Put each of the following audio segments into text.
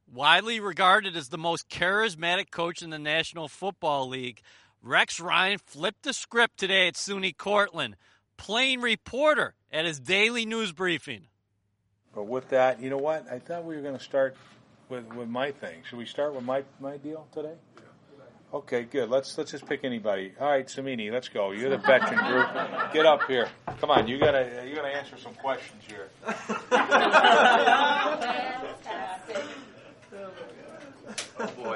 Widely regarded as the most charismatic coach in the National Football League, Rex Ryan flipped the script today at SUNY Cortland, playing reporter at his daily news briefing. But with that, you know what? I thought we were going to start with my thing. Should we start with my deal today? Okay, good. Let's just pick anybody. All right, Samini, let's go. You're the veteran group. Get up here. Come on, you're gonna answer some questions here. Oh boy.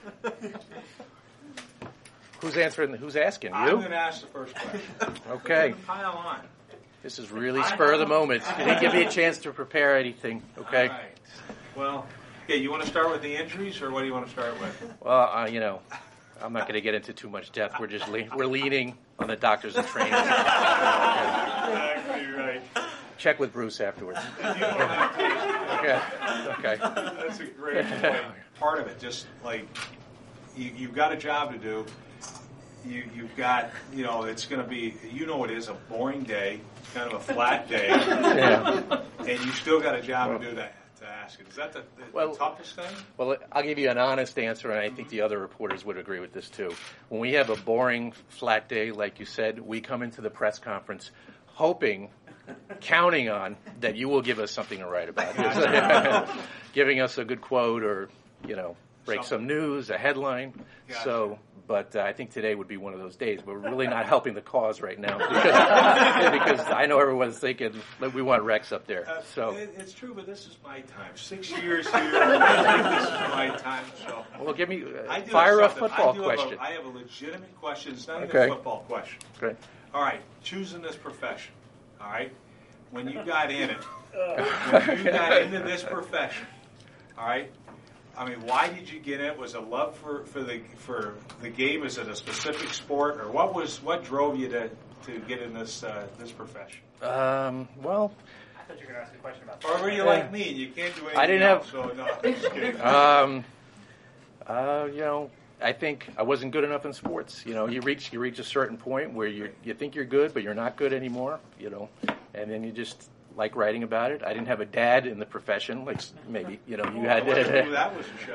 Who's asking? You? I'm going to ask the first question. Okay. Pile on. This is really spur of the moment. You didn't give me a chance to prepare anything. Okay. All right. Well, okay. You want to start with the injuries, or what do you want to start with? Well, I'm not going to get into too much depth. We're just we're leaning on the doctors and trainers. Exactly right. Check with Bruce afterwards. Okay. That's a great point. Part of it, just like you've got a job to do. You've got, it's going to be, it is a boring day, kind of a flat day, Yeah. and you still got a job to do that. To ask it. Is that the toughest thing? Well, I'll give you an honest answer, and I think the other reporters would agree with this too. When we have a boring, flat day, like you said, we come into the press conference counting on that you will give us something to write about. Giving us a good quote or, break some news, a headline. Gotcha. So, but I think today would be one of those days. We're really not helping the cause right now because I know everyone's thinking that we want Rex up there. So it's true, but this is my time. 6 years here. I think this is my time. So well, give me fire a football question. I have a legitimate question. It's not even a football question. Great. All right, choosing this profession. All right, when you got in it, into this profession, all right. I mean, why did you get in it? Was it love for the game? Is it a specific sport, or what drove you to get in this profession? Well, I thought you were going to ask a question about. Or were you like me? You can't do anything. I didn't else, have. So no, I'm just kidding. I think I wasn't good enough in sports. You reach a certain point where you think you're good, but you're not good anymore. And then you just like writing about it. I didn't have a dad in the profession, like maybe you had. That was a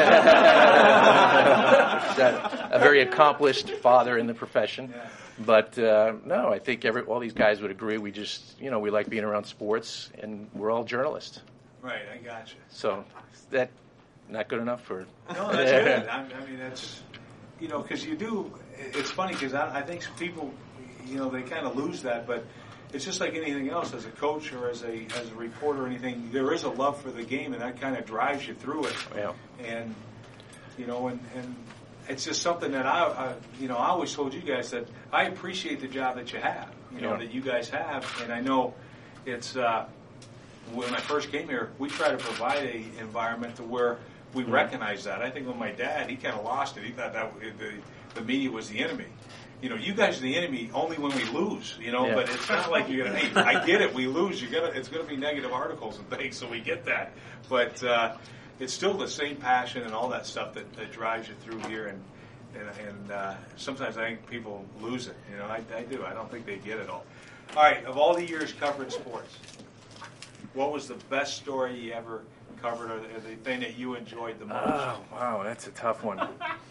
shot. A very accomplished father in the profession, Yeah. but no, I think all these guys would agree. We just we like being around sports, and we're all journalists. Right, I got you. So is that not good enough for? No, that's good. I mean, that's because you do. It's funny because I think some people, they kind of lose that, but. It's just like anything else, as a coach or as a reporter or anything, there is a love for the game, and that kind of drives you through it. Yeah. And, and it's just something that I always told you guys that I appreciate the job that you have, that you guys have. And I know it's, when I first came here, we try to provide an environment to where we recognize that. I think with my dad, he kind of lost it. He thought that the media was the enemy. You guys are the enemy only when we lose, Yeah. but it's not like you're going to, hey, I get it, we lose, it's going to be negative articles and things, so we get that. But it's still the same passion and all that stuff that drives you through here, and sometimes I think people lose it. I do. I don't think they get it all. All right, of all the years covering sports, what was the best story you ever covered, or the thing that you enjoyed the most? Oh, wow, that's a tough one.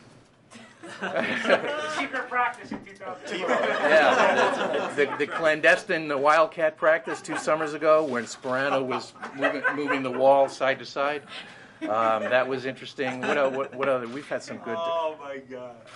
Secret practice in 2012. Yeah, the clandestine Wildcat practice 2 summers ago when Sperano was moving the wall side to side. That was interesting. What other? We've had some good. Oh my God!